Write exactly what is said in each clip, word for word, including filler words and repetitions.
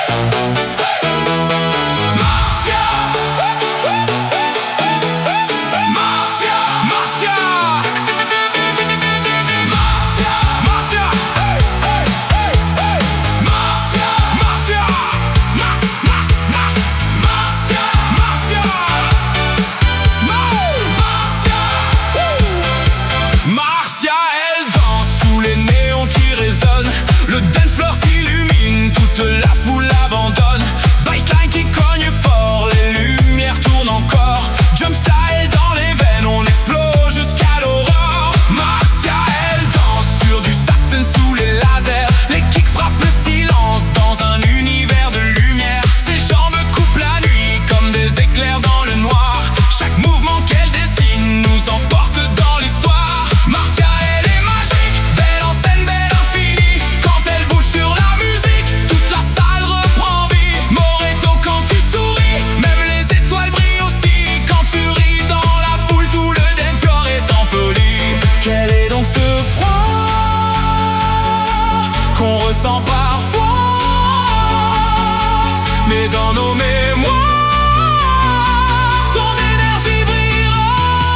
Sans parfois, mais dans nos mémoires, ton énergie brillera.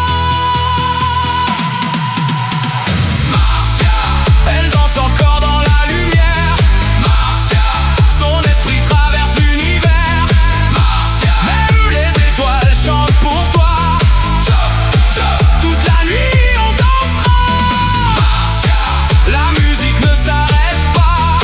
Marcia, elle danse encore dans la lumière. Marcia, son esprit traverse l'univers. Marcia, même les étoiles chantent pour toi. Chop, chop, toute la nuit on dansera. Marcia, la musique ne s'arrête pas.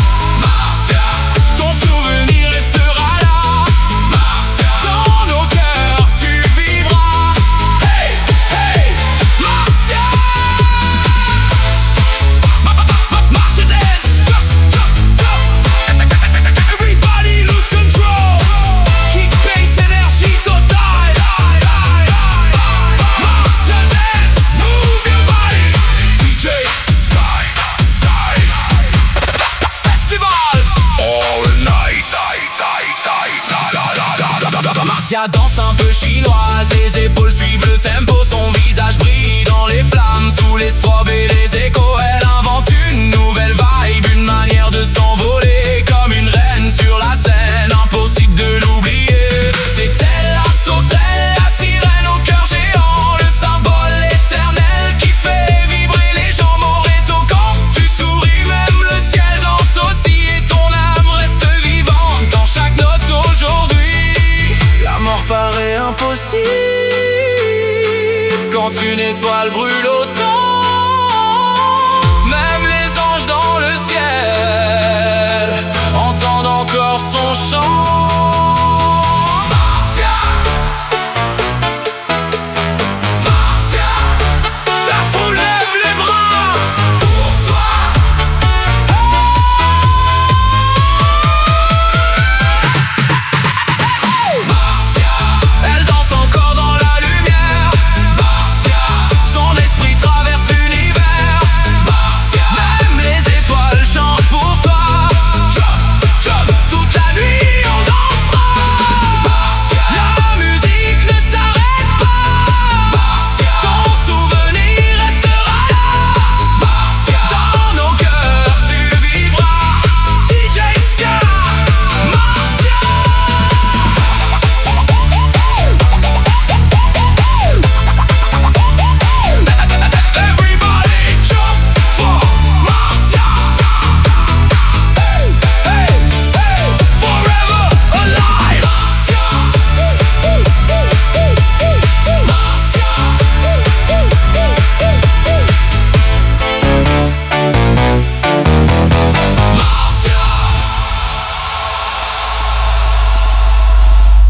Marcia danse un peu chinoise, les épaules suivent le tempo, son visage brille dans les flammes, sous les strobes et les échos. Elle invente une nouvelle vibe, une manière de s'envoler, comme une reine sur la scène, impossible de l'oublier. C'est elle la sauterelle, la sirène au cœur géant, le symbole éternel qui fait vibrer les gens. Moreto, quand tu souris, même le ciel danse aussi, et ton âme reste vivante dans chaque note aujourd'hui. La mort paraît impossible quand une étoile brûle au